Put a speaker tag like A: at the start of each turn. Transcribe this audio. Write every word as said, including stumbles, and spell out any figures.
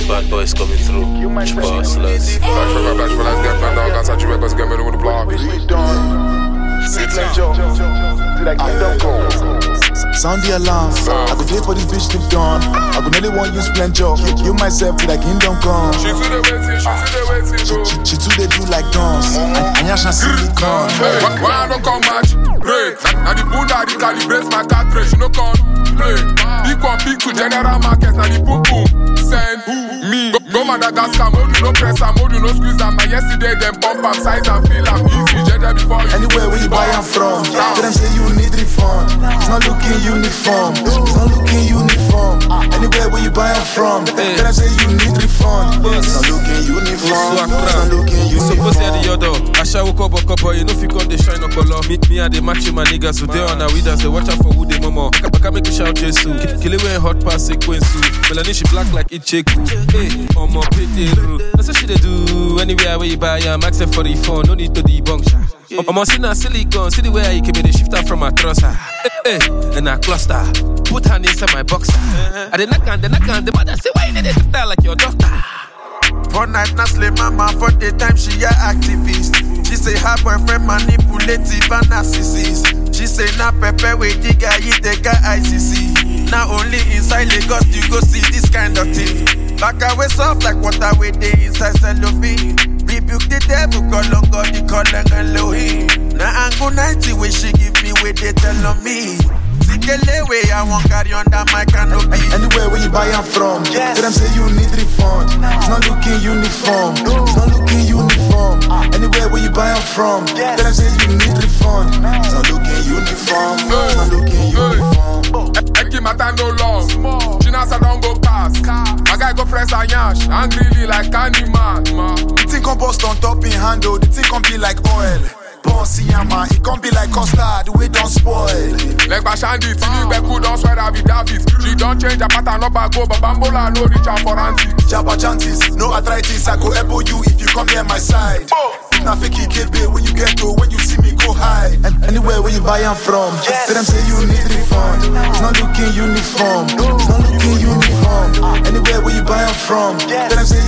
A: bad boys coming through. Hustlers.
B: Sound the alarm. I go wait for this bitch to dawn. I go nearly want you splendor. You myself till like kingdom come.
C: She too the waiting, she too the waiting.
B: She, she too they do like dance. And you shall see me come.
C: Why I don't come match? Break. Now the bunda the calibrates my cartridge. You know come play. Big one, big two general markets. Now the boom boom. Send me. Go, go Madagascar mode. You no press and mode. You no squeeze and my yesterday them bump up size and feel I'm easy. Gender before you.
B: Anywhere where you buy them from. Tell them say you need refund. It's not looking uniform. It's not looking uniform. Anywhere where you buy them from. Tell them say you need refund. It's not looking uniform. It's not looking uniform.
D: Suppose you're the other. I shall walk up a couple. You know if you come they shine up color. Me, me and they match my niggas. So they on our weeders. They watch out for who they mama. I can make a shout Jesus. Kill it when hot pass sequence. Melanie she black like it check. Hey, on my pity. That's what she they do. Anywhere where you buy I'm except for the phone. No need to debunk. I'm on sinner silicone. See the way I can be the shifter from my trouser. Hey, hey, and I cluster. Put her inside my boxer. I did not can, the knock on the mother say why you need to style like your doctor.
E: For night, not slay mama. For the time, she a activist. She say her boyfriend manipulative and narcissist. She say na pepe with the guy, you take a I C C. Now only inside Lagos you go see this kind of thing. Back away soft like water with the inside cellophane. Rebuke the devil, call on God, the calling Elohim. Now angle ninety way she give me what they tell on me. Sikele way I won't carry under my canopy.
B: Anywhere where you buy them from. Yes. Tell them say you need refund. It's not looking uniform. It's not looking uniform. Anywhere where you buy them from. Tell them say you need refund. It's not looking uniform. It's not looking uniform.
C: Eki matter no long. Gina say don't go cast. My guy go press a yash. Angrily like animal.
B: The thing come bust on top in handle. The thing come be like oil. Bossy man, it can't be like custard, the way don't spoil.
C: Like Bashandi, Tini Beku don't swear that with Davis. She don't change her pattern, no back go, but Bambola no reach out for auntie.
B: Jabba chances, no arthritis, I go elbow you if you come near my side. If not fake it, get big when you get to, when you see me go hide. And anywhere where you buy them from, yes. Tell them say you need refund. It's not looking uniform, it's not looking uniform. Anywhere where you buy them from, tell them say